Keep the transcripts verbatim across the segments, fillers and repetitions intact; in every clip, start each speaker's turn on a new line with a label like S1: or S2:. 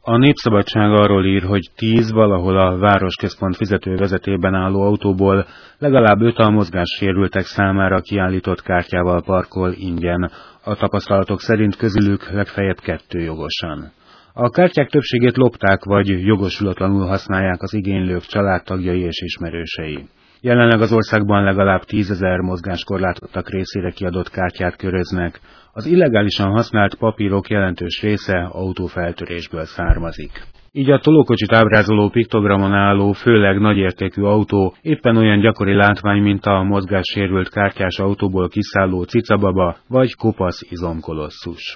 S1: A Népszabadság arról ír, hogy tíz valahol a városközpont fizetővezetében álló autóból legalább öt a mozgássérültek számára kiállított kártyával parkol ingyen. A tapasztalatok szerint közülük legfeljebb kettő jogosan. A kártyák többségét lopták vagy jogosulatlanul használják az igénylők családtagjai és ismerősei. Jelenleg az országban legalább tízezer mozgáskorlátozottak részére kiadott kártyát köröznek. Az illegálisan használt papírok jelentős része autófeltörésből származik. Így a tolókocsit ábrázoló piktogramon álló, főleg nagyértékű autó éppen olyan gyakori látvány, mint a mozgássérült kártyás autóból kiszálló cicababa vagy kopasz izomkolosszus.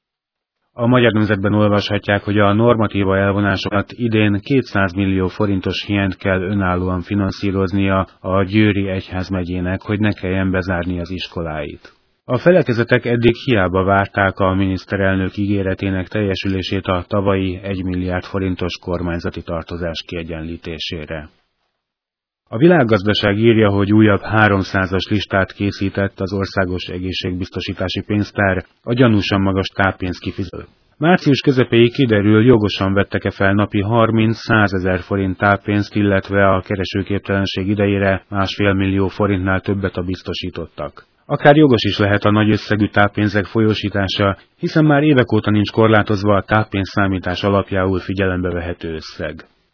S1: A Magyar Nemzetben olvashatják, hogy a normatíva elvonásokat idén kétszáz millió forintos hiányt kell önállóan finanszíroznia a Győri egyházmegyének, hogy ne kelljen bezárni az iskoláit. A felekezetek eddig hiába várták a miniszterelnök ígéretének teljesülését a tavalyi egy milliárd forintos kormányzati tartozás kiegyenlítésére. A Világgazdaság írja, hogy újabb háromszázas listát készített az Országos Egészségbiztosítási Pénztár a gyanúsan magas táppénz kifizető. Március közepéig kiderül, jogosan vettek-e fel napi harminc-százezer forint táppénzt, illetve a keresőképtelenség idejére másfél millió forintnál többet a biztosítottak. Akár jogos is lehet a nagy összegű táppénzek folyósítása, hiszen már évek óta nincs korlátozva a táppénzszámítás alapjául figyelembe vehető összeg.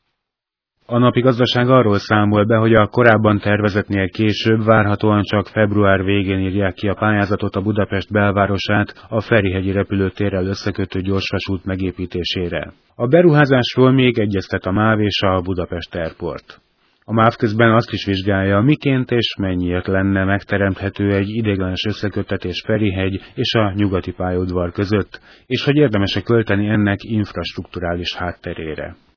S1: A Napi Gazdaság arról számol be, hogy a korábban tervezetnél később, várhatóan csak február végén írják ki a pályázatot a Budapest belvárosát a Ferihegyi repülőtérrel összekötő gyorsvasút megépítésére. A beruházásról még egyeztet a MÁV és a Budapest Airport. A MÁV közben azt is vizsgálja, miként és mennyiért lenne megteremthető egy ideiglenes összeköttetés Ferihegy és a nyugati pályaudvar között, és hogy érdemes-e költeni ennek infrastrukturális hátterére.